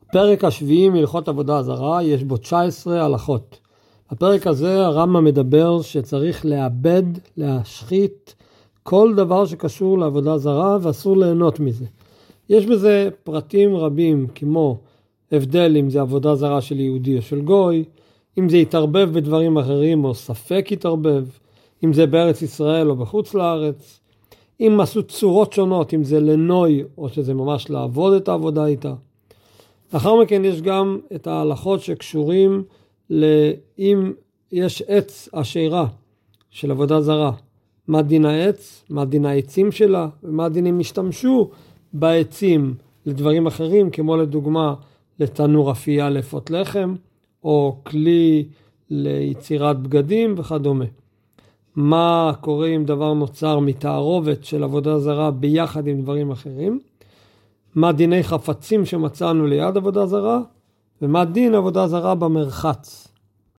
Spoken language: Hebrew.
פרק השביעי מהלכות עבודה זרה, יש בו 19 הלכות. בפרק הזה הרמב"ם מדבר שצריך לאבד, להשחית כל דבר שקשור לעבודה זרה ואסור ליהנות מזה. יש בזה פרטים רבים כמו הבדל אם זה עבודה זרה של יהודי או של גוי, אם זה יתערבב בדברים אחרים או ספק יתערבב, אם זה בארץ ישראל או בחוץ לארץ, אם עשו צורות שונות, אם זה לנוי או שזה ממש לעבוד את העבודה איתה. לאחר מכן יש גם את ההלכות שקשורים אם יש עץ השירה של עבודה זרה. מה דין העץ, מה דין העצים שלה, ומה דינים השתמשו בעצים לדברים אחרים, כמו לדוגמה לתנור אפייה לפות לחם, או כלי ליצירת בגדים וכדומה. מה קורה אם דבר נוצר מתערובת של עבודה זרה ביחד עם דברים אחרים? מה דיני חפצים שמצאנו ליד עבודה זרה? ומה דין עבודה זרה במרחץ?